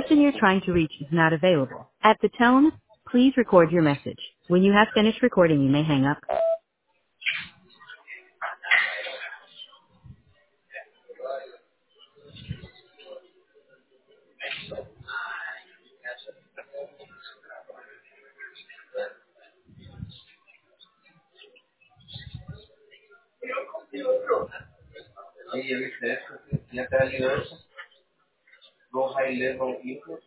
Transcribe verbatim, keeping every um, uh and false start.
person you're trying to reach is not available. At the tone, please record your message. When you have finished recording, you may hang up. Hey, you said, Natalia, go high level info.